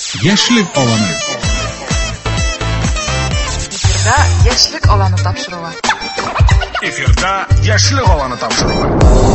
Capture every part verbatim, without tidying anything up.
Яшьлек аланы. Эфирда яшьлек аланы тапшыруы. Эфирда яшьлек аланы тапшыруы.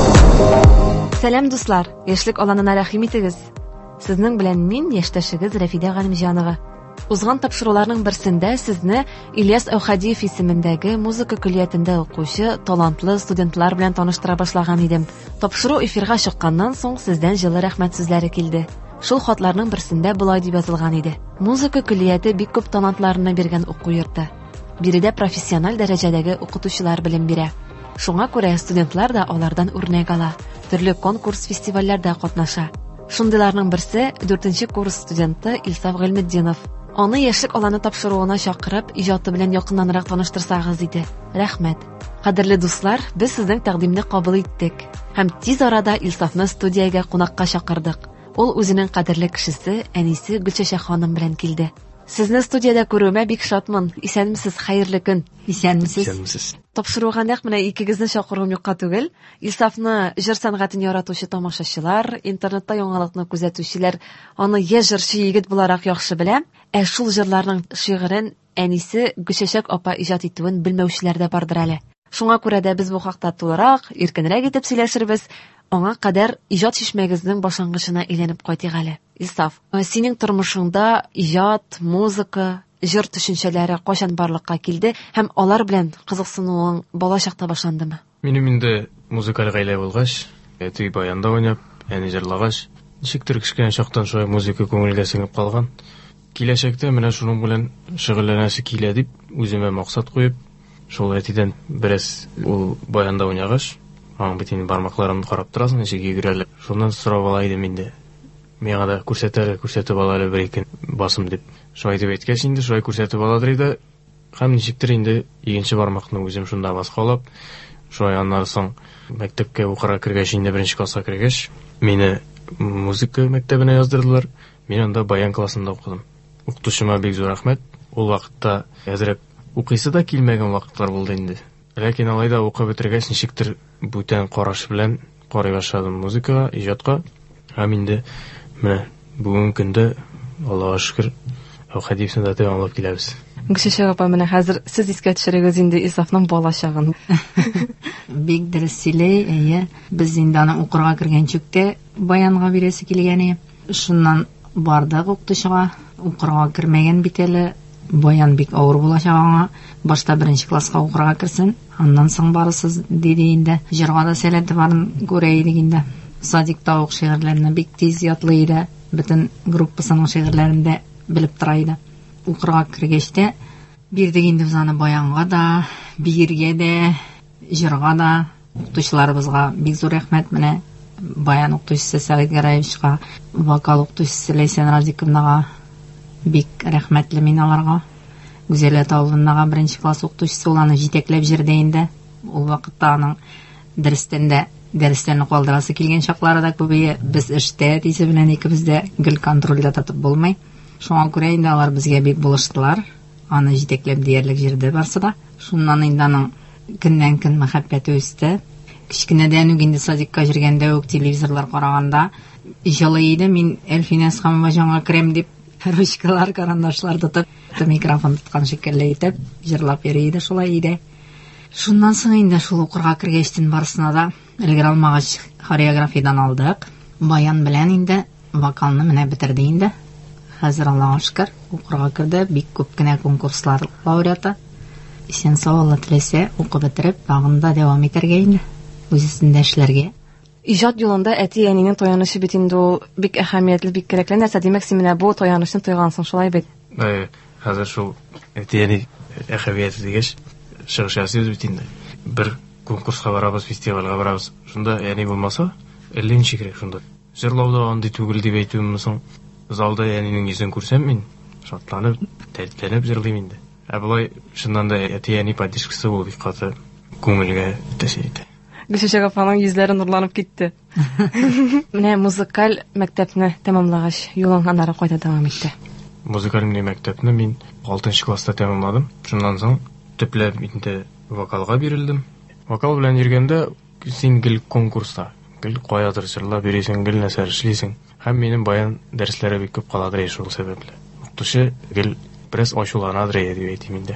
Сәлам дуслар, яшьлек аланына рәхим итегез. Сезнең белән мин яшьтәшегез Рафида Галимҗанова. Узган тапшыруларның берсендә сезне Ильяс Әүхәдиев исемендәге музыка көллиятендә укучы талантлы студентлар белән таныштыра башлаган идем. Тапшыру эфирга чыкканнан соң сездән җылы рәхмәт сүзләре килде. Шул хатларның берсендә булай дип язылган иде. Музыка көллияте бик күп талантларына биргән уку йорты. Биредә профессиональ дәрәҗәдәге укытучылар белем бирә. Шуңа күрә студентлар да алардан үрнәк ала. Төрле конкурс, фестивальләрдә катнаша. Шундыйларның берсе дүртенче курс студенты Илсаф Гыйлметдинов. Аны яшьлек аланы тапшыруына чакырып, иҗаты белән якыннанрак таныштырсагыз иде. Рәхмәт. Кадерле дуслар, без сезнең тәкъдимне кабул иттек һәм тиз арада Илсафны студиягә кунакка чакырдык. Ул үзенең кадерле кешесе, әнисе Гөлчәчәк ханым белән килде. Сезне студиядә күрүемә бик шатмын. Исәнмесез, хәерле көн. Исәнмесез. Исәнмесез. Тапшыруга нәкъ менә икегезне чакыруым юкка түгел. Илсафны җыр сәнгатен яратучы тамашачылар, интернетта яңалыкны күзәтүчеләр аны яшь җырчы егет буларак яхшы белә. Ә шул җырларның шигырен әнисе Гөлчәчәк апа иҗат итүен белмәүчеләр дә бардыр әле. Шуңа күрә дә без бу хакта тулырак, иркенрәк итеп сөйләшербез. Аңа кадәр иҗат шишмәгезнең башлангычына әйләнеп кайтыйк әле. Илсаф, синең тормышыңда иҗат, музыка, җыр төшенчәләре кайчан барлыкка килде һәм алар белән кызыксынуың балачакта башландымы? Минем инде музыкаль гаилә булгач, әти баянда уйнап, әни җырлагач, ничектер кичкән чактан шулай музыка күңелгә сеңеп калган. Киләчәктә менә шуның белән шөгыльләнәсе килә дип үземә максат куеп, шул әтидән бераз ул баянда уйнагач, аның битен бармакларымны карап торасың, ничек йөгерәләр. Шуннан сорап ала идем инде. Миңа да күрсәтәләр, күрсәтеп алалар бер-ике басым дип. Шулай дип әйткәч инде, шулай күрсәтеп аладыр иде. Һәм ничектер инде икенче бармакны үзем шунда баскалап, шулай аннан соң мәктәпкә укырга кергәч инде беренче класска кергәч, мине музыка мәктәбенә яздырдылар. Мин анда баян классында укыдым. Укытучыма бик зур рәхмәт. Ул вакытта әзрәк укыйсы да килмәгән вакытлар булды инде. Ләкин алай да укып бетергәч ничектер бүтән караш белән карый башладым музыкага, иҗатка. Һәм инде менә бүгенге көндә Аллаһка шөкер Әүхәдиевне дә тәмамлап киләбез. Гөлчәчәк апа, менә хәзер сез искә төшерегез инде Илсафның балачагын. Бик дөрес сөйләй, әйе. Без инде аны укырга кергән чөктә баянга бирәсе килгән. Шуннан бардык укытучыга, укырга кирмәгән бит әле. Баян бик авыр булачак аңа. Башта беренче класска укырга кирсен, аннан соң барысыз диде инде. Җырга да сәләте барын күрә идек инде. Садик тавык шигырьләренә бик тиз ятлый иде. Бөтен группасының шигырьләрен дә белеп тора иде. Укырга кергәч тә бирдек инде без аны баянга да, биергә дә, җырга да. Укытучыларыбызга бик зур рәхмәт. Менә баян укытучысы Сәгыйть Гәрәевичка, вокал укытучысы Ләйсән Разиковнага бик рәхмәтле мин аларга. Гүзәлия Тавылыннага беренче класс укытучысы уланы җитәкләп җирдә инде. Ул вакытта аның дәрестән дә дәресләрне калдырасы килгән чаклары да күбәя. Без эштә дисе белән икебез дә гел контрольдә тотып булмый. Шуңа күрә инде алар безгә бик булыштылар. Аны җитәкләп диярлек җирдә барсы да. Шуннан инде аның көннән-көн мәхәббәте үсте. Кичкенәдән үк инде садикка җиргәндә үк телевизорлар караганда җылый иде. Мин Әлфинәс ханым җанга керәм дип ручкалар, карандашлар тотып, микрофон тоткан шикелле итеп җырлап йөри иде, шулай иде. Шуннан соң инде шул укырга кергәчтен барысына да өлгерә алмагач хореографиядан алдык. Баян белән инде вокалны менә бетерде инде. Хәзер Аллаһка шөкер укырга керде, бик күп кенә конкурслар лауреаты. Исән сау Алла теләсә укып бетереп, багында дәвам итәргә инде, үзесендә эшләргә. Иҗат юлында әти-әнинең таянышы бит инде ул бик әһәмиятле, бик кирәкле нәрсә. Димәк, син менә бу таянычны тойгансың, шулай бит. Әй, хәзер шул әти-әни әһәмияте дигәч, чыгыш ясыйбыз бит инде. Бер конкурска барабыз, фестивальгә барабыз. Шунда әни булмаса, әллә ничек шунда. Җырлауда андый түгел дип әйтүем соң, залда әнинең йөзен күрсәм мин, шатланып, тәлтәнеп җырлыйм инде. Ә булай шуннан да әти-әни поддержкасы ул бик каты күңелгә тәэсир итә. Гөлчәчәк апаның йөзләре нурланып китте. Менә музыкаль мәктәпне тәмамлагач, юлың аннары кайда дәвам итте? Музыкаль мәктәпне мин алтынчы класста тәмамладым. Шуннан соң төпләп инде вокалга бирелдем. Вокал белән йөргәндә сингл конкурста гел каядыр җырлап йөрисең, гел нәрсә эшлисең. Һәм минем баян дәресләре бик күп каладыр шул сәбәпле. Укытучы гел бераз ачуланадыр дип әйтим инде.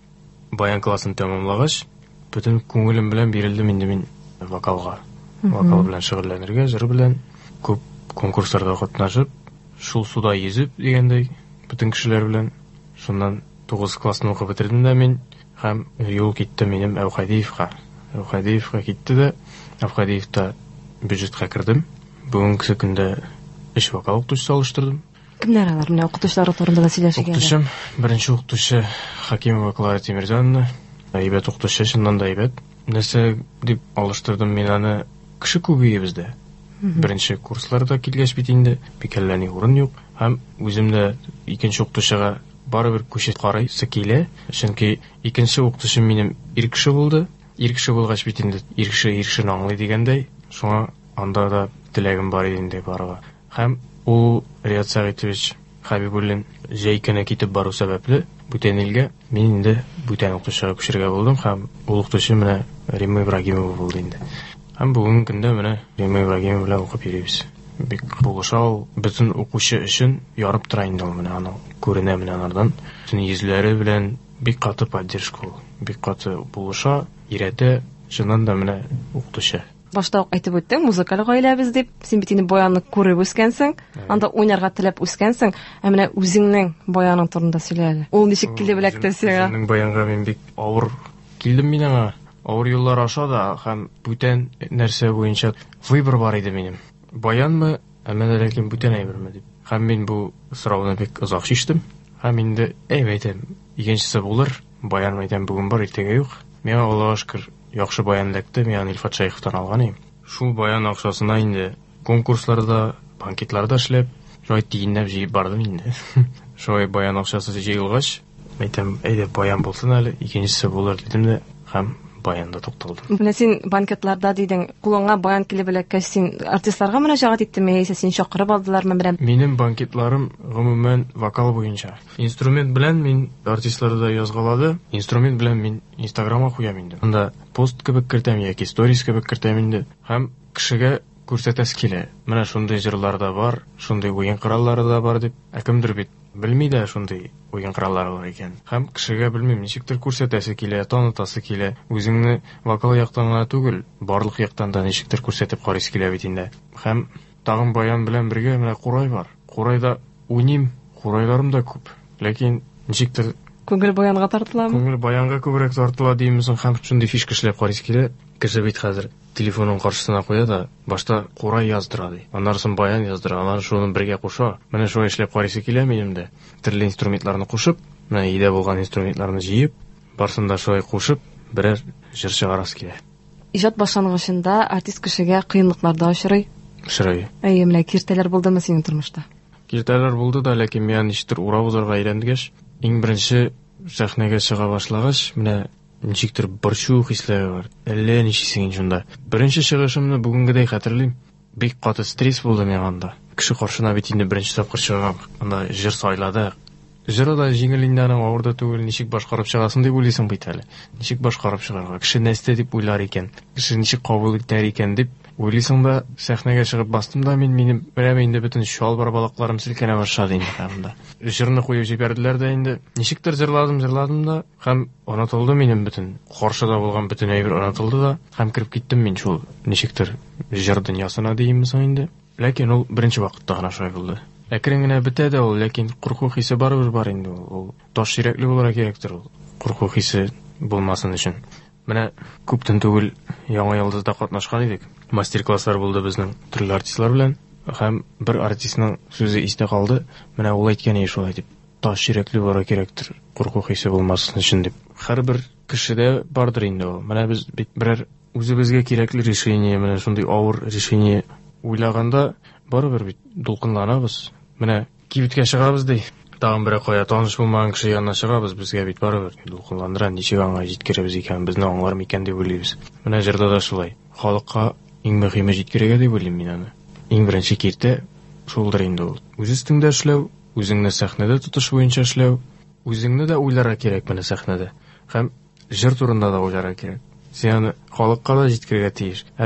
Баян классын тәмамлагач, бөтен күңелем белән бирелдем инде мин вокалга. Вокал белән шөгыльләнергә, җыр белән күп конкурсларда катнашып, шул суда йөзеп дигәндәй, бөтен кешеләр белән шуннан тугыз классны укып бетердем дә мин һәм юл китте минем Әүхәдиевка. Әүхәдиевка китте дә, Әүхәдиевта бюджетка кердем. Бүгенге көндә эш вокал укытучысы алыштырдым. Кемнәр алар? Менә укытучылар турында да сөйләшергә. Укытучым, беренче укытучы Хакимова Клара Тимирзановна. Әйбәт укытучы, шуннан да әйбәт. Нәрсә дип алыштырдым мин аны, кеше күбие бездә. Беренче курсларда килгәч бит инде бикәлләрнең урын юк. Һәм үзем дә икенче укытучыга барыбер күчеп карыйсы килә. Чөнки икенче укытучым минем ир кеше булды. Ир кеше булгач бит инде ир кеше ир кешене аңлый дигәндәй. Шуңа анда да теләгем бар иде инде барырга. Һәм ул Риат Сәгитович Хәбибуллин җәйкенә китеп бару сәбәпле бүтән илгә мин инде бүтән укытучыга күчәргә булдым һәм ул укытучы менә Римма Ибрагимова булды инде. Һәм бүгенге көндә менә Римма Ибрагимова белән укып йөрибез. Бик булыша ул бөтен укучы өчен ярып тора инде ул менә аның күренә менә анардан. Бөтен йөзләре белән бик каты поддержка ул. Бик каты булыша, иретә, шуннан да менә укытучы. Башта ук әйтеп үттең, музыкаль гаиләбез дип. Син бит инде баянны күреп үскәнсең, анда уйнарга теләп үскәнсең, ә менә үзеңнең баяның турында сөйлә әле. Ул ничек килде беләктә сиңа? Үземнең баянга мин бик авыр килдем мин аңа. Авыр юллар аша да һәм бүтән нәрсә буенча выбор бар иде минем. Баянмы, әмма ләкин бүтән әйберме дип. Һәм мин бу сорауны бик озак шиштем. Һәм инде әйтәм, икенчесе булыр. Баян әйтәм бүген бар, иртәгә юк. Миңа Аллаһка шөкер яхшы баян ләкте, мин Илфат Шәйховтан алган идем. Шул баян акчасына инде конкурсларда, банкетларда эшләп, шулай тиеннәп җыеп бардым инде. Шулай баян акчасы җыелгач, әйтәм, әйдә баян булсын әле, икенчесе булыр дидем дә, һәм баянда тукталдым. Менә син банкетларда дидең, кулыңа баян килеп беләккә син артистларга мөрәҗәгать иттеңме, яисә син чакырып алдылармы белән? Минем банкетларым гомумән вокал буенча. Инструмент белән мин артистларда язгалады, инструмент белән мин Инстаграмга куям инде. Анда пост кебек кертәм яки сторис кебек кертәм инде. Һәм кешегә күрсәтәс килә. Менә шундый җырлар да бар, шундый уен кораллары да бар дип. Ә кемдер бит белми дә шундый уен кораллары бар икән. Һәм кешегә белмим, ничектер күрсәтәсе килә, танытасы килә. Үзеңне вокал яктан гына түгел, барлык яктан да ничектер күрсәтеп карыйсы килә бит инде. Һәм тагын баян белән бергә менә Курай бар. Курайда уйним, Курайларым да күп. Ләкин ничектер Күңел баянга тартыламы? Күңел баянга күбрәк тартыла димсең, һәм шундый фишка эшләп карыйсы килә. Кеше бит хәзер телефонын каршысына куя да башта Курай яздыра ди. Аннан соң баян яздыра, аннан шуны бергә куша. Менә шулай эшләп карыйсы килә минем дә. Төрле инструментларны кушып, менә өйдә булган инструментларны җыеп, барсын да шулай кушып, берәр җыр чыгарасы килә. Иҗат башлангычында артист кешегә кыенлыкларда очрый. Шырай. Әйе, менә киртәләр булдымы синең тормышта? Киртәләр булды да, ләкин мин ничектер урап узарга өйрәнгәч, иң беренче сәхнәгә чыга башлагач, менә ничектер борчу хисләре бар. Әллә ничисең шунда. Беренче чыгышымны бүгенгедәй хәтерлим. Бик каты стресс булды миңа анда. Кеше каршына бит инде беренче тапкыр чыгам. Анда җыр сайладык. Җыры да җиңел инде, аның авыр да түгел, ничек башкарып чыгасың дип уйлыйсың бит әле. Ничек башкарып чыгарга? Кеше нәрсә дип уйлар икән? Кеше ничек кабул итәр икән дип уйлыйсың да, сәхнәгә чыгып бастым да, мин минем берәм инде бөтен чалбар балакларым селкенә башлады инде анда. Җырны куеп җибәрделәр дә инде. Ничектер җырладым, җырладым да, һәм онытылды минем бөтен. Каршыда булган бөтен әйбер онытылды да, һәм кирип киттем мин шул ничектер җыр дөньясына диемме инде. Ләкин ул беренче вакытта гына шулай булды. Әкрен генә бетә дә ул, ләкин курку хисе барыбер бар инде ул. Ул таш йөрәкле булырга кирәктер ул. Курку хисе булмасын өчен. Менә күптән түгел Яңа Йолдызда катнашкан идек. Мастер-класслар булды безнең төрле артистлар белән. Һәм бер артистның сүзе истә калды. Менә ул әйткән иде шулай дип. Таш йөрәкле булырга кирәктер. Курку хисе булмасын өчен дип. Һәрбер кешедә бардыр инде ул. Менә без бит берәр үзебезгә кирәкле решение, менә шундый авыр решение уйлаганда барыбер бит дулкынланабыз. Менә кибеткә чыгабыз ди. Тагын бер кая таныш булмаган кеше янына чыгабыз, безгә бит барыбер дулкынландыра, ничек аңа җиткерәбез икән, безне аңлар микән дип уйлыйбыз. Менә җырда да шулай. Халыкка иң мөһиме җиткерергә дип уйлыйм мин аны. Иң беренче киртә шулдыр инде ул. Үз өстеңдә эшләү, үзеңне сәхнәдә тотыш буенча эшләү, үзеңне дә уйларга кирәк менә сәхнәдә. Һәм җыр турында да уйларга кирәк. Син аны халыкка да җиткерергә тиеш. Ә бит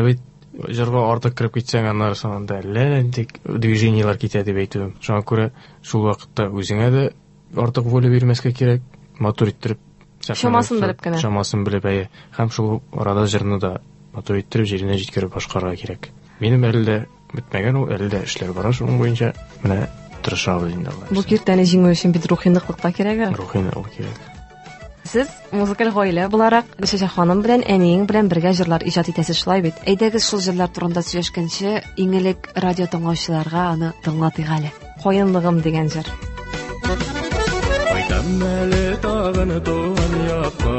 җырга артык кирип китсәң, аннары соңында әллә тик движениелар китә дип әйтүем. Шуңа күрә шул вакытта үзеңә дә артык воля бирмәскә кирәк, матур иттереп, Шамасын белеп кенә. Шамасын белеп, әйе. Һәм шул арада җырны да матур иттереп, җиренә җиткереп башкарырга кирәк. Минем әле дә бетмәгән, ул әле дә эшләр бара, шуның буенча менә тырышабыз инде Алла. Бу киртәне җиңү өчен бит рухи ныклык та кирәк. Рухи ныклык кирәк. Сез музыкаль гаилә буларак Гөлшәҗә ханым белән әниең белән бергә җырлар иҗат итәсез шулай бит. Әйдәгез шул җырлар турында сөйләшкәнче, иң элек радио тыңлаучыларга аны тыңлатыйк әле. Каенлыгым дигән җыр. Кайтам әле тагын туган якка,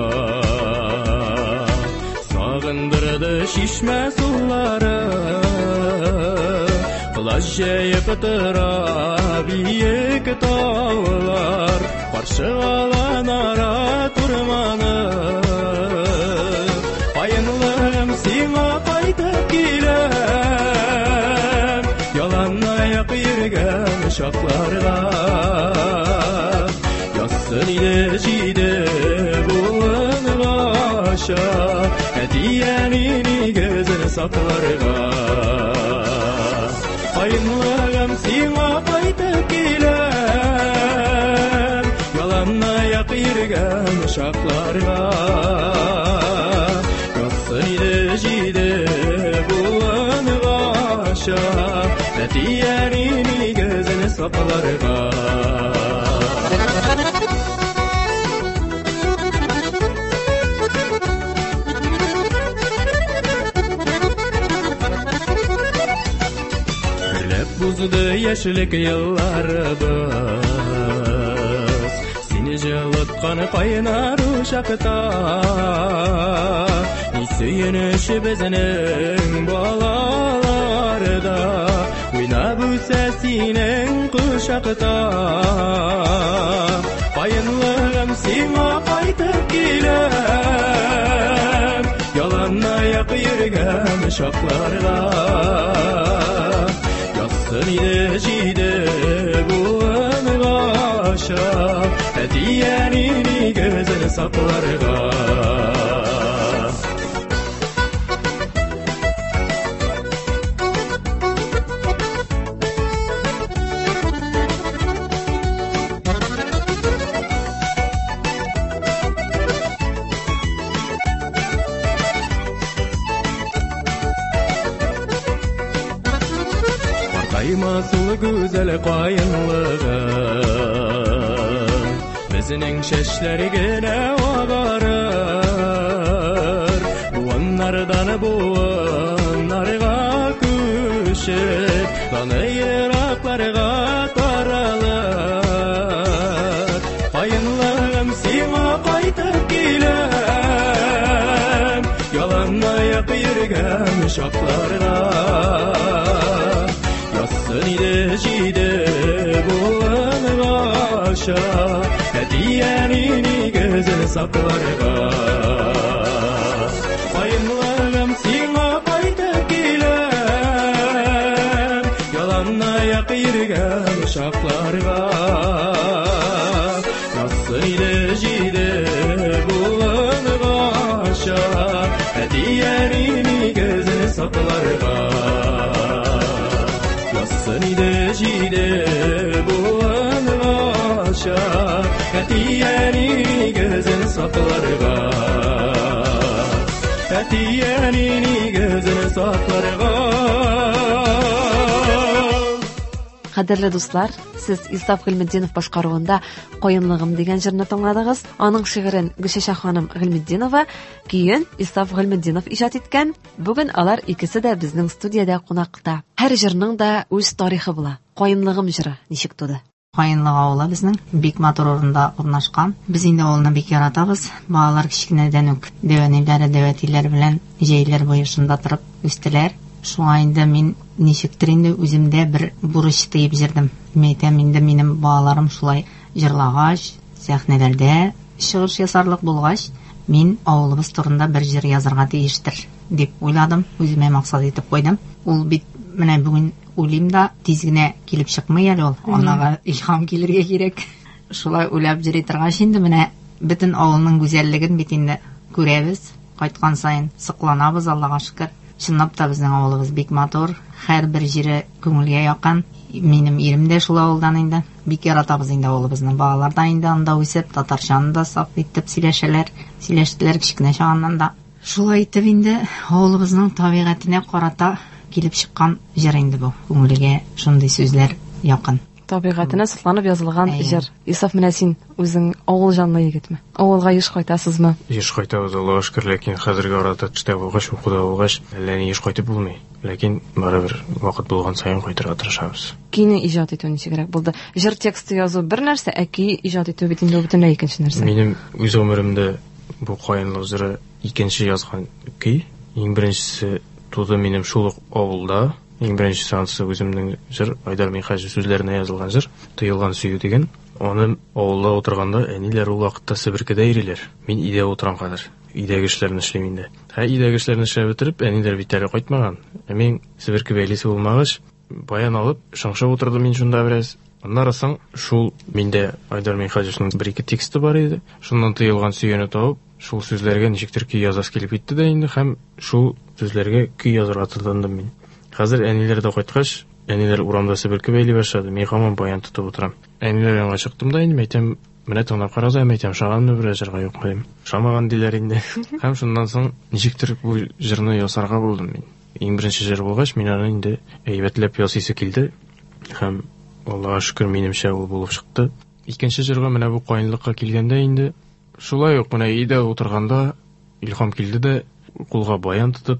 сагындырды шишмә сулары, Кылач җәеп тора биек таулар, каршыланара турманы. Каенлыгым сиңа кайтып киләм, яланаяк йөргән шакларга. Ясын иде җиде буынгаша, әтиәнең нигезен сакларга. Каенлыгым сиңа кайтып киләм, яланаяк йөргән шакларга. Ясын иде җиде буынгаша, әтиәнең нигезен сакларга. Buzdu yaşlık yıllarımız, seni жылытқан кайнар uşakta. Ni söyünüş bizning balalarda, oynab o'sa sening qushaqda. Kayınlığım sena qaytib kelem, yalanayaq yurgan shoqlarga. Yassın ide buğangaşa, әтиәнең нигезен сакларга. Каймасыл güzel кайынлыгым, безнең чәчләр генә агарыр. Буыннардан буыннарга күчеп, даны еракларга таралыр. Кайынлыгым сиңа кайтып киләм, яланаяк йөргән шакларга. Yassın ide җиде буынгаша, әтиәнең нигезен сакларга. Кайынлыгым сиңа кайтып киләм, яланаяк йөргән шакларга. Yassın ide җиде буынгаша, әтиәнең нигезен сакларга. Yassın ide җиде буынгаша, әтиәнең нигезен сакларга. Әтиәнең нигезен сакларга. Кадерле дуслар, сез Исаф Гыйлметдинов башкаруында Каенлыгым дигән җырны тыңладыгыз. Аның шигырен Гөлшәҗә ханым Гыйлметдинова, көен Исаф Гыйлметдинов иҗат иткән. Бүген алар икесе дә безнең студиядә кунакта. Һәр җырның да үз тарихы була. Каенлыгым җыры ничек туды? Каенлык авылы безнең бик матур урында урнашкан. Без инде авылны бик яратабыз. Балалар кичкенәдән үк дәвәниләре, дәвәтиләр белән җәйләр буе шунда торып үстеләр. Шуңа инде мин ничектер инде үземдә бер бурыч тыйып җирдем. Мәйтәм инде минем балаларым шулай җырлагач, сәхнәләрдә чыгыш ясарлык булгач, мин авылыбыз турында бер җыр язарга тиештер дип уйладым, үземә максат итеп куйдым. Ул бит менә бүген уйлыйм да тиз генә килеп чыкмый әле ул. Анага илһам килергә кирәк. Шулай уйлап җыри торгач инде менә бөтен авылның гүзәллеген бит инде күрәбез. Кайткан сайын сыкланабыз, Аллага шөкер. чынлап та безнең авылыбыз бик матур, һәрбер җире күңелгә якын. Минем ирем дә шул авылдан инде. Бик яратабыз инде авылыбызны. Балалар да инде анда үсеп, татарчаны да саф итеп сөйләшәләр, сөйләштеләр кичкенә чагыннан да. Шулай итеп инде авылыбызның табигатенә карата килеп чыккан җыр инде бу. Күңелгә шундый сүзләр якын. Табигатына сыланып язылган Әйе. җыр. Исаф, менә син үзең авыл җанлы егетме? Авылга еш кайтасызмы? Еш кайтабыз, Аллаһка шөкер, ләкин хәзерге арада төштә булгач, укуда булгач, әллә ни еш кайтып булмый. Ләкин барыбер вакыт булган саен кайтырга тырышабыз. Көйне иҗат итү ничегрәк булды? Җыр тексты язу бер нәрсә, ә көй иҗат итү бит инде бөтенләй икенче нәрсә. Минем үз гомеремдә бу каенлык җыры икенче язган көй. Иң беренчесе туды минем шул ук авылда. Иң беренче сансы үземнең җыр, Айдар Михаҗи сүзләренә язылган җыр, Тыелган сөю дигән. Аны авылда утырганда әниләр ул вакытта Себеркедә йөриләр. Мин өйдә утырам хәзер. Өйдәге эшләрне эшлим инде. Һә өйдәге эшләрне эшләп бетереп, әниләр бит әле кайтмаган. Ә мин Себерке бәйлисе булмагач, баян алып, шыңшып утырдым мин шунда бераз. Аннары соң шул миндә Айдар Михаҗиның бер-ике тексты бар иде. Шуннан Тыелган сөйне табып, шул сүзләргә ничектер көй язас килеп китте дә инде, һәм шул сүзләргә көй язарга тотындым мин. Хәзер әниләр дә кайткач, әниләр урамда Себерке бәйли башлады. Мин һаман баян тотып утырам. Әниләр янга чыктым да инде, әйтәм, менә тыңлап караса, әйтәм, шаганны бер җырга юк дим. Шамаган диләр инде. Һәм шуннан соң ничектер бу җырны ясарга булдым мин. Иң беренче җыр булгач, мин аны инде әйбәтләп ясыйсы килде. Һәм Аллаһка шөкер, минемчә ул булып чыкты. Икенче җырга менә бу каенлыкка килгәндә инде шулай ук менә өйдә утырганда илһам килде дә кулга баян тотып,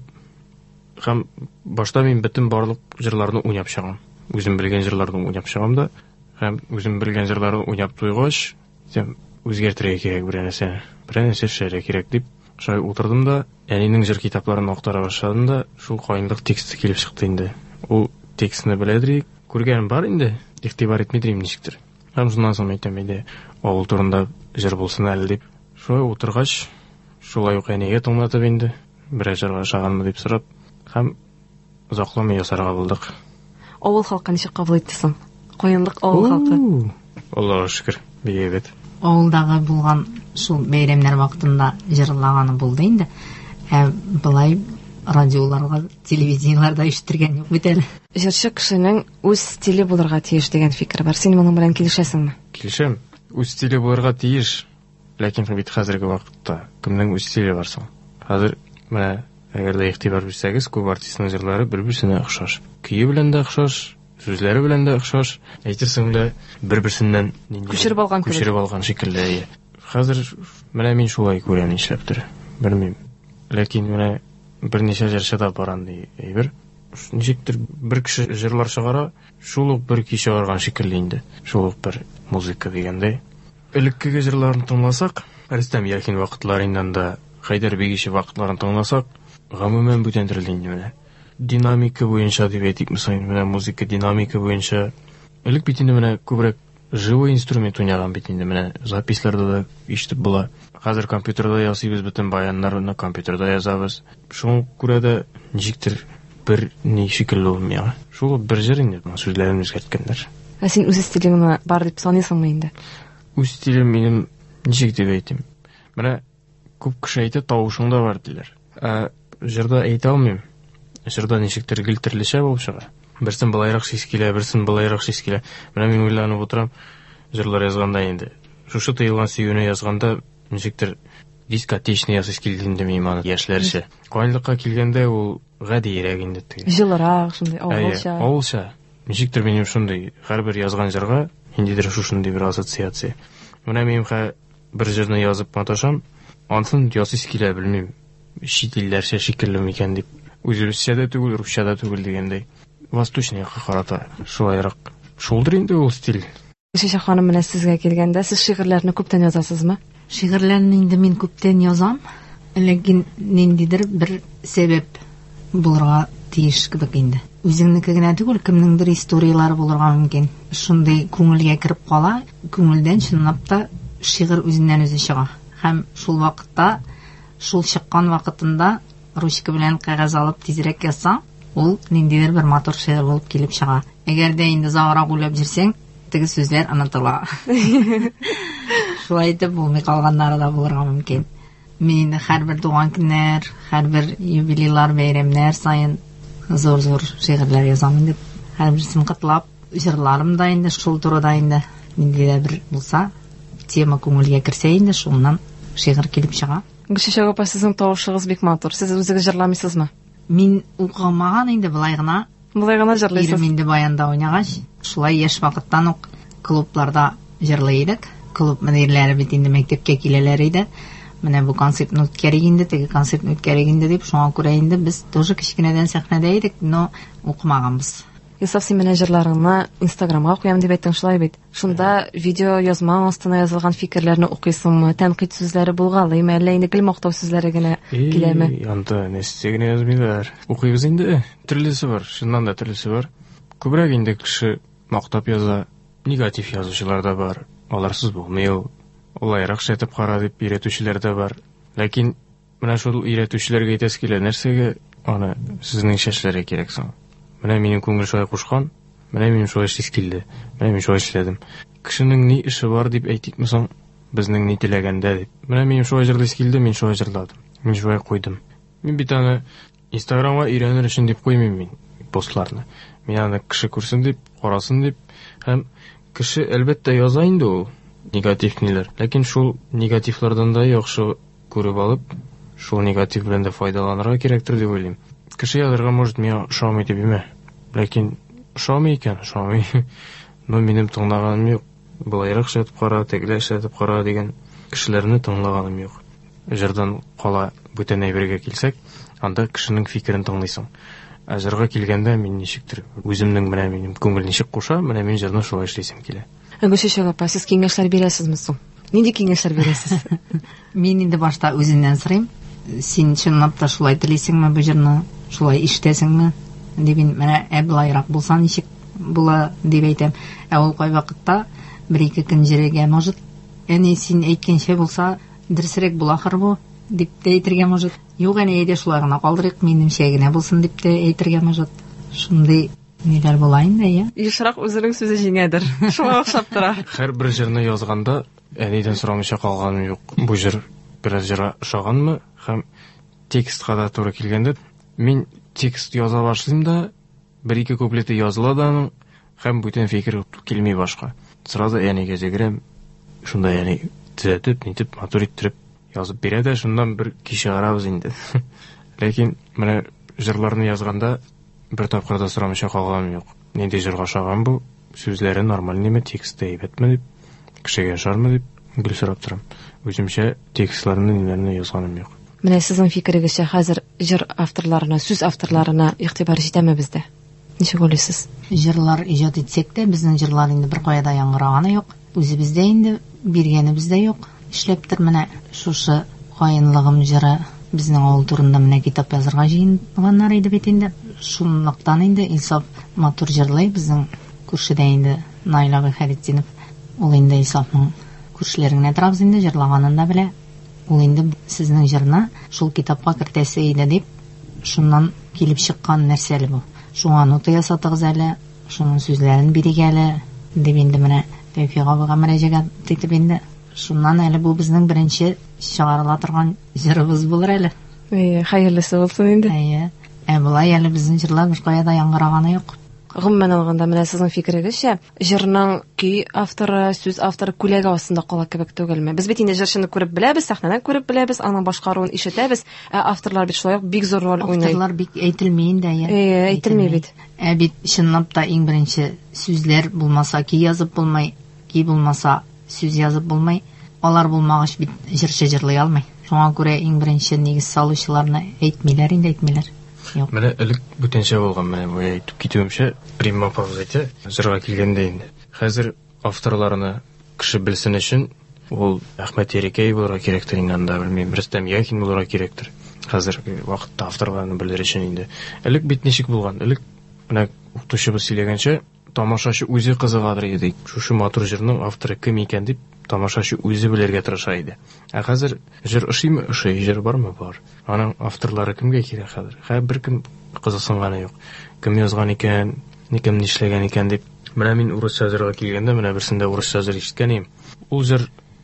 һәм башта мин бөтен барлык җырларны уйнап чыгам. Үзем белгән җырларны уйнап чыгам да, һәм үзем белгән җырларны уйнап туйгач, дим, үзгәртергә кирәк бер нәрсә, бер нәрсә эшләргә кирәк дип, шулай утырдым да, әнинең җыр китапларын актара башладым да, шул каенлык тексты килеп чыкты инде. Ул текстны беләдер, күргән бар инде, игътибар итмидем ничектер. Һәм шуннан соң әйтәм иде, авыл турында җыр булсын әле дип. Шулай утыргач, шулай ук әнигә тыңлатып инде, бер җырга шаганмы дип сорап, һәм озакламый ясарга булдык. Авыл халкы ничек кабул итте соң? Каенлык авыл халкы. Аллаһка шөкер, бик әйбәт. Авылдагы булган шул бәйрәмнәр вакытында җырлаганы булды инде. Ә былай радиоларга, телевизияларда ишетергән юк бит әле. Җырчы кешенең үз стиле булырга тиеш дигән фикер бар. Син моның белән килешәсеңме? Килешәм. Үз стиле булырга тиеш. Ләкин бит хәзерге вакытта кемнең үз стиле бар соң? Хәзер менә әгәр дә игътибар бирсәгез, күп артистның җырлары бер-берсенә охшаш. Көе белән дә охшаш, сүзләре белән дә охшаш. Әйтерсең дә бер-берсеннән Күчереп алган кебек. Күчереп алган шикелле. Хәзер менә мин шулай күрәм нишләптер. Белмим. Ләкин менә берничә җырчыда бар андый әйбер. Ничектер бер кеше җырлар чыгара, шул ук бер кичә арган шикелле инде. Шул ук бер музыка дигәндәй. Элеккеге җырларны тыңласак, Рөстәм Яхин вакытларыннан да Хайдар Бигичи вакытларын тыңласак, гомумән бүтән төрле инде менә. Динамика буенча дип әйтикме соң, менә музыка динамика буенча. Элек бит инде менә күбрәк живой инструмент уйнаган бит инде, менә записларда да ишетеп була. Хәзер компьютерда ясыйбыз бөтен баяннарны, компьютерда язабыз. Шуңа күрә дә ничектер бер ни шикелле булмый. Шул бер җыр инде, сүзләрен үзгәрткәннәр. Ә син үз стилеңне бар дип саныйсыңмы инде? Үз стилем минем ничек дип әйтим. Менә күп кеше әйтә, тавышыңда бар диләр. Ә җырда әйтә алмыйм. Җырда ничектер гел төрлечә булып чыга. Берсен былайрак шис килә, берсен былайрак шис килә. Менә мин уйланып утырам, җырлар язганда инде. Шушы Тыелган сөюне язганда ничектер дискотечный ясыйс килде инде мин яшьләрчә. Каенлыкка килгәндә ул гадиерәк инде теге. Җылырак, шундый авылча. Авылча. Ничектер минем шундый һәрбер язган җырга индидер шушындый бер ассоциация. Менә мин ха бер җырны язып маташам, ансын ясыйс килә, белмим. Чит илләрчә шикелле микән дип. Үзебезчә дә түгел, русча да түгел дигәндәй. Восточный карата шулайрак. Шулдыр инде ул стиль. Шиша ханым, менә сезгә килгәндә, сез шигырьләрне күптән язасызмы? Шигырьләрне инде мин күптән язам, ләкин ниндидер бер сәбәп булырга тиеш кебек инде. Үзеңнеке генә түгел, кемнеңдер историялары булырга мөмкин. Шундый күңелгә кирип кала, күңелдән чынлап та шигырь үзеннән үзе чыга. Һәм шул вакытта, шул чыккан вакытында ручка белән кагаз алып тизрәк язсаң, ул ниндидер бер матур шигырь булып килеп чыга. Әгәр дә инде заграк уйлап җирсәң, теге сүзләр онытыла. Шулай итеп булмый калганнары да булырга мөмкин. Мин инде һәрбер туган көннәр, һәрбер юбилейлар, бәйрәмнәр саен зур-зур шигырьләр язам инде. Һәрберсен кытлап, җырларым да инде шул турыда инде нинди дә бер булса, тема күңелгә керсә инде шуннан шигырь килеп чыга. Гөлчәчәк апа, сезнең тавышыгыз бик матур. Сез үзегез җырламыйсызмы? Мин укымаган инде былай гына. Булай гына җырлыйсыз. Ирем инде баянда уйнагач, шулай яшь вакыттан ук клубларда җырлый идек. Клуб мөдирләре бит инде мәктәпкә киләләр иде. Менә бу концертны үткәрик инде, теге концертны үткәрик инде дип, шуңа күрә инде без тоже кичкенәдән сәхнәдә идек, но укымаганбыз. Юсаф, син менә җырларыңны Инстаграмга куям дип әйттең, шулай бит. Шунда видео язма астына язылган фикерләрне укыйсыңмы? Тәнкыйть сүзләре булгалымы, әллә инде гел мактау сүзләре генә киләме? Анда нәрсә генә язмыйлар. Укыйбыз инде. Төрлесе бар, шуннан да төрлесе бар. Күбрәк инде кеше мактап яза, негатив язучылар да бар. Аларсыз булмый ул. Улайрак шәтеп кара дип өйрәтүчеләр дә бар. Ләкин менә шул өйрәтүчеләргә әйтәс килә, нәрсәгә аны сезнең шәшләргә кирәк соң. Менә минем күңел шулай кушкан, менә минем шулай эшлис килде. Менә мин шулай эшләдем. Кешенең ни эше бар дип әйтикме соң, безнең ни теләгәндә дип. Менә минем шулай җырлыйс килде, мин шулай җырладым. Мин шулай куйдым. Мин бит аны Инстаграмга өйрәнер өчен дип куймыйм мин постларны. Мин аны кеше күрсен дип, карасын дип, һәм кеше әлбәттә яза инде ул негатив ниләр. Ләкин шул негативлардан да яхшы күреп алып, шул негатив белән дә файдаланырга кирәктер дип уйлыйм. Кеше язарга может миңа ошамый дип име. Ләкин ошамый икән, ошамый. Но минем тыңлаганым юк. Булайрак шәтеп кара, тегеләр шәтеп кара дигән кешеләрне тыңлаганым юк. Җырдан кала бүтән әйбергә килсәк, анда кешенең фикерен тыңлыйсың. Ә җырга килгәндә мин ничектер үземнең менә минем күңел ничек куша, менә мин җырны шулай эшлисем килә. Гөлчәчәк апа, сез киңәшләр бирәсезме соң? Нинди киңәшләр бирәсез? Мин инде башта үзеннән сорыйм. Син чынлап та шулай телисеңме бу җырны? Шулай ишетәсеңме? Дип менә әблайрак булса ничек була дип әйтәм. Ә ул кай вакытта бер-ике көн җиргә может, әни син әйткәнчә булса дөресрәк була ахыр бу дип тә әйтергә может. Юк, әни әйдә шулай гына калдырыйк, минемчә генә булсын дип тә әйтергә может. Шундый ниләр була инде, я. Ешрак үзенең сүзе җиңәдер. Шуңа охшап тора. Һәр бер җырны язганда әнидән сорамыйча калганым юк. Бу җыр бераз җырга ошаганмы? Һәм текстка да туры килгәндә, мин текст яза башлыйм да, бер-ике куплеты языла да, һәм бүтән фикер килми башка. Сразу әнигә җигрәм, шунда әни төзәтеп, нитеп, матур иттереп язып бирә дә, шуннан бер кичә арабыз инде. Ләкин менә җырларны язганда бер тапкырда сорамыйча калганым юк. Нинди җырга ошаган бу? Сүзләре нормальныймы, тексты әйбәтме дип, кешегә ошармы дип гел сорап торам. Үземчә текстларны ниләрне язганым юк. Менә сезнең фикерегезчә хәзер җыр авторларына, сүз авторларына игътибар җитәме бездә? Ничек уйлыйсыз? Җырлар иҗат итсәк тә, безнең җырлар инде бер кайда яңгыраганы юк. Үзебездә инде биргәнебездә юк. Эшләптер менә шушы каенлыгым җыры безнең авыл турында менә китап язарга җыенганнар иде бит инде. Шунлыктан инде Илсаф матур җырлый, безнең күршедә инде Найла Бәхәретдинов. Ул инде Илсафның күршеләренә торабыз инде, җырлаганын да белә. Ул инде сезнең җырны шул китапка кертәсе иде дип, шуннан килеп чыккан нәрсәле бу. Шуңа нота ясатыгыз әле, шуның сүзләрен бирик әле дип инде менә Тәүфыйк абыйга мөрәҗәгать итеп инде. Шуннан әле бу безнең беренче чыгарыла торган җырыбыз булыр әле. Әйе, хәерлесе булсын инде. Әйе. Ә булай әле безнең җырлар бер кайда яңгыраганы юк. Гомумән алганда, менә сезнең фикерегезчә, җырның көй авторы, сүз авторы күләгә астында кала кебек түгелме? Без бит инде җырчыны күреп беләбез, сәхнәдән күреп беләбез, аның башкаруын ишетәбез, ә авторлар бит шулай ук бик зур роль уйный. Авторлар бик әйтелми инде, әйе. Әйе, әйтелми бит. Ә бит чынлап та иң беренче сүзләр булмаса, ки язып булмай, ки булмаса сүз язып булмай, алар булмагач бит җырчы җырлый алмый. Шуңа күрә иң беренче нигез салучыларны әйтмиләр инде, әйтмиләр. Менә элек бүтәнчә булган, менә бу әйтеп китүемчә, Римма Павловна җырга килгәндә инде. Хәзер авторларны кеше белсен өчен ул Әхмәт Ярекәй булырга кирәктер инде, анда белмим, Рөстәм Яхин булырга кирәктер. Хәзер вакытта авторларны белдер өчен инде. Элек бит ничек булган? Элек менә укытучыбыз сөйләгәнчә, тамашачы үзе кызыгадыр иде. Шушы матур җырның авторы кем икән дип тамашачы үзе белергә тырыша иде. Ә хәзер җыр ошыймы? Ошый, җыр бармы? Бар. Аның авторлары кемгә кирәк хәзер? Һәр бер кем кызыксынганы юк. Кем язган икән, никем нишләгән икән дип. Менә мин урысча җырга килгәндә, менә берсендә урысча җыр ишеткән идем. Ул җыр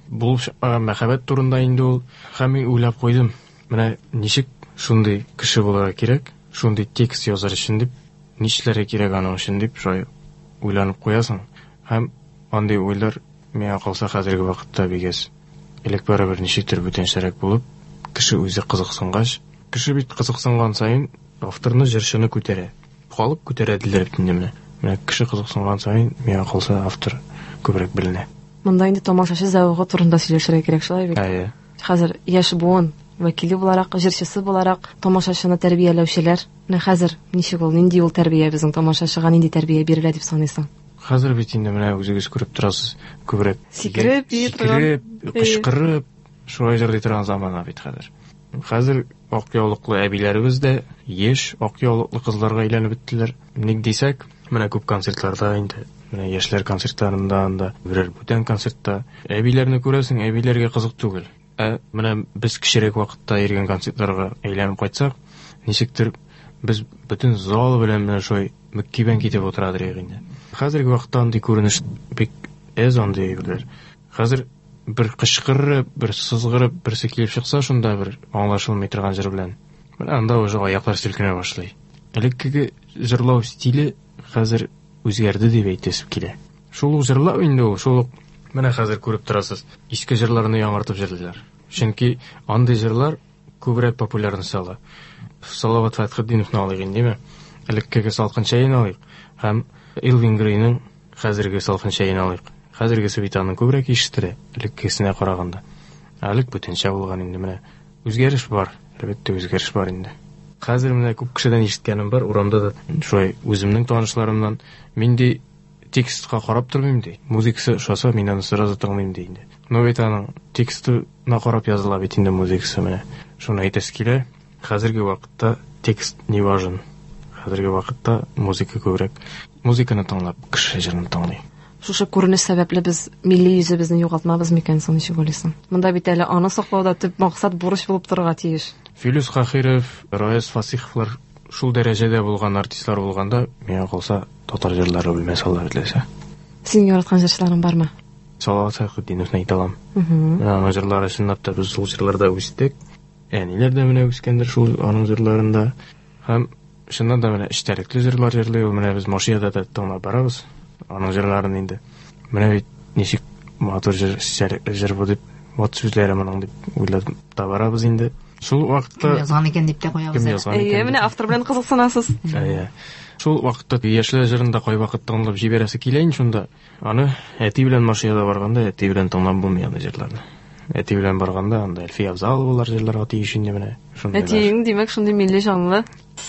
булып чыккан мәхәббәт турында инде ул. Һәм мин уйлап куйдым, менә ничек шундый кеше булырга кирәк, шундый текст язар өчен дип, нишләргә кирәк аның өчен дип, шулай уйланып куясың. Һәм андый уйлар миңа калса хәзерге вакытта бигез элек барыбер ничектер бүтәнчәрәк булып, кеше үзе кызыксынгач, кеше бит кызыксынган саен авторны, җырчыны күтәрә. Халык күтәрә диләр бит инде менә. Менә кеше кызыксынган саен миңа калса автор күбрәк беленә. Монда инде тамашачы зәвыгы турында сөйләшергә кирәк, шулай бит? Әйе. Хәзер яшь буын вәкиле буларак, җырчысы буларак, тамашачыны тәрбияләүчеләр, менә хәзер ничек ул, нинди ул тәрбия безнең тамашачыга, нинди тәрбия бирелә дип саныйсың? Хәзер бит инде менә үзегез күреп торасыз, күбрәк Сикереп, сикереп, кычкырып, шулай җырлый торган замана бит хәзер. Хәзер ак яулыклы әбиләребез дә яшь ак яулыклы кызларга әйләнеп беттеләр. Ник дисәк, менә күп концертларда инде, менә яшьләр концертларында, анда берәр бүтән концертта әбиләрне күрәсең, әбиләргә кызык түгел. Ә менә без кичерәк вакытта йөргән концертларга әйләнеп кайтсак, ничектер без бөтен зал белән менә шулай мөккибән китеп утырадыр инде. Хәзерге вакытта андый күренеш бик әз андый әйберләр. Хәзер бер кычкырып, бер сызгырып, берсе килеп чыкса, шунда бер аңлашылмый торган җыр белән, менә анда уже аяклар селкенә башлый. Элеккеге җырлау стиле хәзер үзгәрде дип әйтәсем килә. Шул ук җырлау инде ул, шул ук менә хәзер күреп торасыз, иске җырларны яңартып җырлыйлар. Чөнки андый җырлар күбрәк популярность ала. Салават Фәтхетдиновны алыйк инде, элеккеге салкын чәен алыйк, һәм Элвин Грейның хәзерге салкын чәен алыйк. Хәзергесе бит аның күбрәк ишетелә, элеккесенә караганда. Әлек бүтәнчә булган инде менә. Үзгәреш бар, әлбәттә үзгәреш бар инде. Хәзер менә күп кешедән ишеткәнем бар, урамда да шулай үземнең танышларымнан минди текстка карап тормыйм ди. Музыкасы шоса мин аны сразу тыңлыйм ди инде. Но бит аның текстына карап языла бит инде музыкасы менә. Шуны әйтәс килә. Хәзерге вакытта текст не важен. Хәзерге вакытта музыка күбрәк. Музыканы тыңлап, кеше җырын тыңлый. Шушы күренеш сәбәпле без милли йөзебезне югалтмабыз микән соң, ничек уйлыйсың? Монда бит әле аны саклауда төп максат бурыч булып торырга тиеш. Филус Хахиров, Раис Фасиховлар шул дәрәҗәдә булган артистлар булганда, миңа калса татар җырлары белмәс алар диләсә. Син яраткан җырчыларың бармы? Салават Фәтхетдиновны әйтә алам. Мм. Менә аның җырлары чынлап та без шул җырларда үстек. Әниләр дә менә үскәндер шул аның җырларында. Һәм шуннан да менә эчтәлекле җырлар җырлый ул, менә без машинада да тыңлап барабыз аның җырларын инде. Менә бит ничек матур җыр, җыр бу дип, вот сүзләре моның дип уйлап та барабыз инде. Шул вакытта язган икән дип тә куябыз. Әйе, менә автор белән кызыксынасыз. Әйе. Шул вакытта яшьләр җырында кай вакыт тыңлап җибәрәсе килә инде шунда. Аны әти белән машинада барганда, әти белән тыңлап булмый аны җырларны. Әти белән барганда анда Әлфи Абзаловлар җырларга тиеш инде менә. Шунда. Әтиң димәк шундый милли җанлы.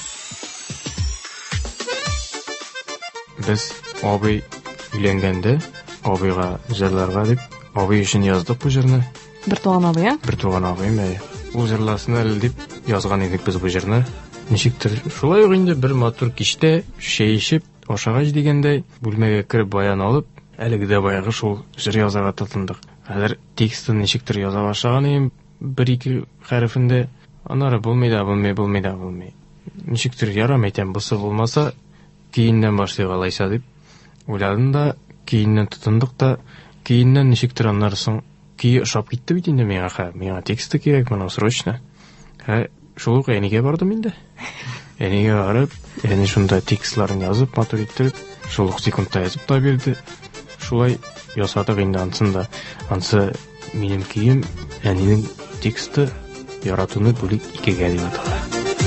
Без абый өйләнгәндә, абыйга җырларга дип, абый өчен яздык бу җырны. Бер туган абый, Бер туган абыйм, әйе. Ул җырласын әле дип язган идек без бу җырны. Ничектер шулай ук инде бер матур кичтә чәй ичеп, ашагач дигәндәй, бүлмәгә кереп баян алып, әлеге дә баягы шул җыр язарга тотындык. Хәзер текстын ничектер яза башлаган идем, бер-ике хәрефендә, аннары булмый да, булмый, булмый да, булмый. Ничектер ярамый икән, бусы булмаса, кейиннән башлыйк алайса дип уйладым да, кейиннән тотындык та, кейиннән ничектер аннары соң кие ошап китте бит инде миңа, һә, миңа тексты кирәк, моның срочно. Һә, шул ук әнигә бардым инде. Әнигә барып, әни шунда текстларын язып, матур иттереп, шул ук секундта язып та бирде. Шулай ясадык инде ансын да. Ансы минем кием, әнинең тексты яратуны бүлек икегә дип атала.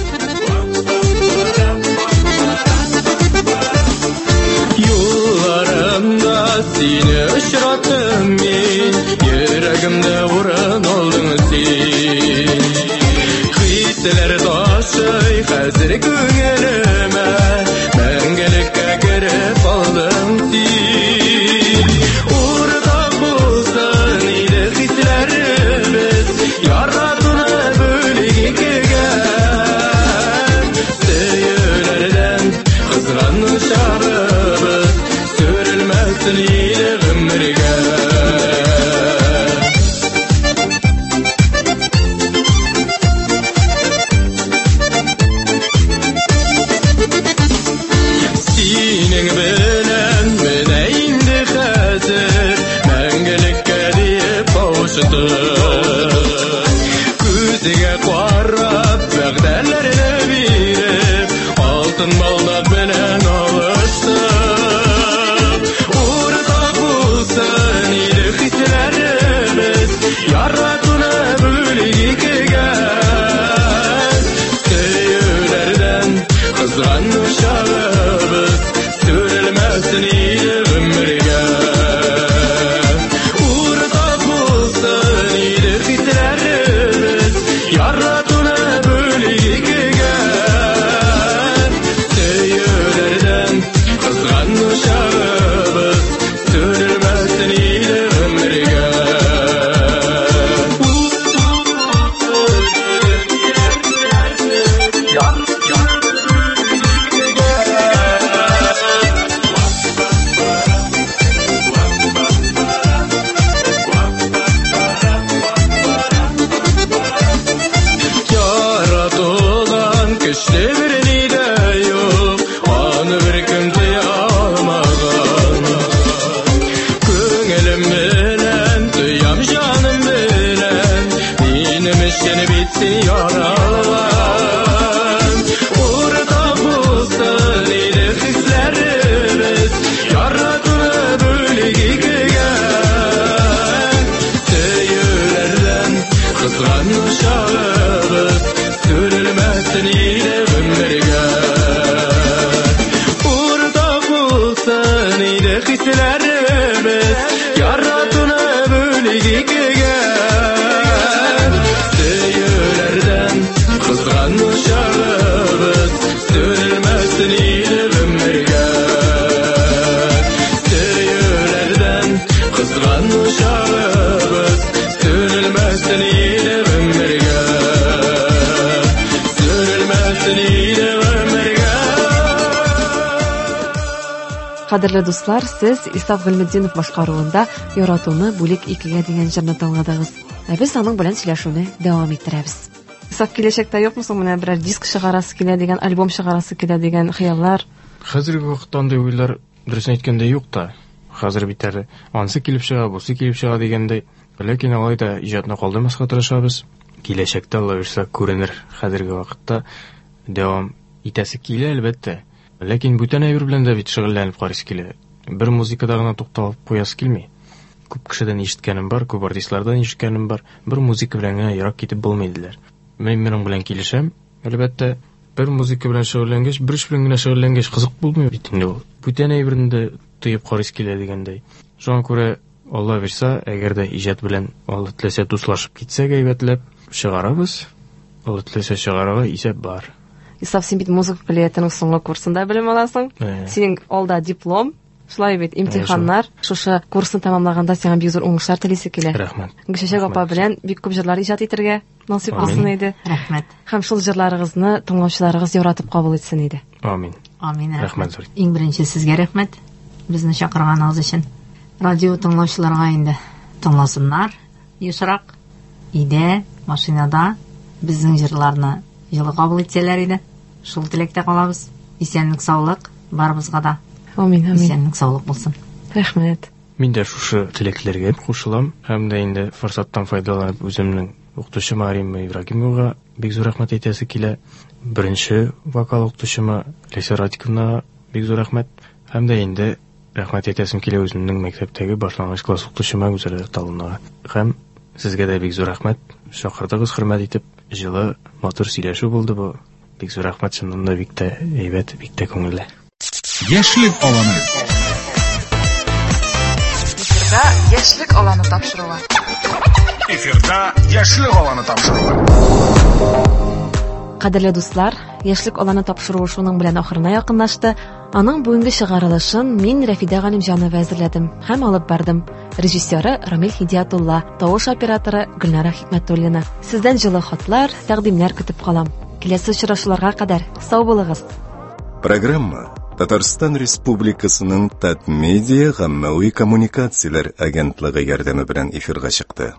Юлларымда сине очраттым мин, йөрәгемдә урын алдың син. Хисләр ташый хәзер күңелемә, мәңгелеккә кереп алдың син. Уртак булсын иде хисләребез, яратуны бүлек икегә. Сөйләрдән кызгану чагыбыз, сүрелмәсен иде гомергә. ышытып, күзіге қарап бәғдәлеріне биреп, алтын балдақ белән алыштып. Уртак булсын иде хисләребез, яратуны бүлек икегә. Сөюләрдән кызгану чагыбыз, сүрелмәсен иде гомергә. Уртак булсын иде хисләребез, яратуны бүлек икегә. Сөюләрдән кызгану чагыбыз, сүрелмәсен иде гомергә. Яратылган көчле бер нидә юк, аны беркем тыя алмаган. Күңелем белән, тоям җаным белән, минем өчен бит син яралган. Уртак булсын иде хисләребез, яратуны бүлек икегә. Сөюләрдән кызгану чагыбыз, сүрелмәсен иде гомергә. Уртак булсын иде хисләребез, яратуны бүлек икегә. Сөюләрдән кызгану чагыбыз, сүрелмәсен иде гомергә. Сөюләрдән кызгану чагыбыз, сүрелмәсен иде гомергә. Сүрелмәсен иде гомергә. Кадерле дуслар, сез Исаф Гыйлметдинов башкаруында «Яратуны бүлек икегә» дигән җырны тыңладыгыз. Ә без аның белән сөйләшүне дәвам иттерәбез. Исаф, киләчәктә юкмы соң менә берәр диск чыгарасы килә дигән, альбом чыгарасы килә дигән хыяллар? Хәзерге вакытта андый уйлар дөресен әйткәндә юк та. Хәзер бит әле ансы килеп чыга, бусы килеп чыга дигәндәй. Ләкин алай да иҗатны калдырмаска тырышабыз. Киләчәктә Алла бирсә күренер. Хәзерге вакытта дәвам итәсе килә әлбәттә. Ләкин бүтән әйбер белән дә бит шөгыльләнеп карыйсы килә. Бер музыкада гына тукталып куясы килми. Күп кешедән ишеткәнем бар, күп артистлардан ишеткәнем бар. Бер музыка белән генә ерак китеп булмыйдылар. Мен минең белән килешәм. Әлбәттә, бер музыка белән шөгыльләнгәч, бер эш белән генә шөгыльләнгәч кызык булмый бит инде ул. Бүтән әйберне дә тоеп карыйсы килә дигәндәй. Шуңа күрә Алла бирсә, әгәр дә иҗат белән Алла теләсә дуслашып китсәк, әйбәтләп чыгарабыз. Алла теләсә чыгарырга исәп бар. Исаф, син бит музыка коллегиятының соңгы курсында белем аласың. Ә. Синең алда диплом, шулай бит имтиханнар. Шушы курсны тамамлаганда сиңа бик зур уңышлар телисе килә. Рәхмәт. Гөлчәчәк апа белән бик күп җырлар иҗат итәргә насыйп Амин. булсын иде. Рәхмәт. Һәм шул җырларыгызны тыңлаучыларыгыз яратып кабул итсен иде. Амин. Амин. Рәхмәт зур. Иң беренче сезгә рәхмәт. Безне чакырганыгыз өчен. Радио тыңлаучыларга инде тыңласыннар. Ешрак өйдә, машинада безнең җырларны җылы кабул итсәләр иде. Шул теләктә калабыз. Исәнлек, саулык барыбызга да. Амин, амин. Исәнлек, саулык булсын. Рәхмәт. Мин дә шушы теләкләргә кушылам һәм дә инде форсаттан файдаланып үземнең укытучыма Римма Ибрагимовага бик зур рәхмәт әйтәсе килә. Беренче вокал укытучыма Леся Радиковнага бик зур рәхмәт һәм дә инде рәхмәт әйтәсем килә үземнең мәктәптәге башлангыч класс укытучыма Гүзәл Талунага. Һәм сезгә дә бик зур рәхмәт. Шакырдыгыз, хөрмәт итеп, җылы, матур сөйләшү булды бу. Бик зур рәхмәт, шуннан да бик тә әйбәт, бик тә күңелле. Яшьлек аланы. Эфирда яшьлек аланы тапшыруга. Эфирда яшьлек аланы тапшыруга. Кадерле дуслар, яшьлек аланы тапшыру шуның белән ахырына якынлашты. Аның бүгенге чыгарылышын мин Рәфидә Галимҗанова әзерләдем һәм алып бардым. Режиссеры Рамил Хидиятулла, тавыш операторы Гөлнара Хикмәтуллина. Сездән җылы хатлар, тәкъдимнәр көтеп калам. Киләсе очрашуларга кадәр сау булыгыз. Программа Татарстан Республикасының Татмедиа гаммәви коммуникацияләр агентлыгы ярдәме белән эфирга чыкты.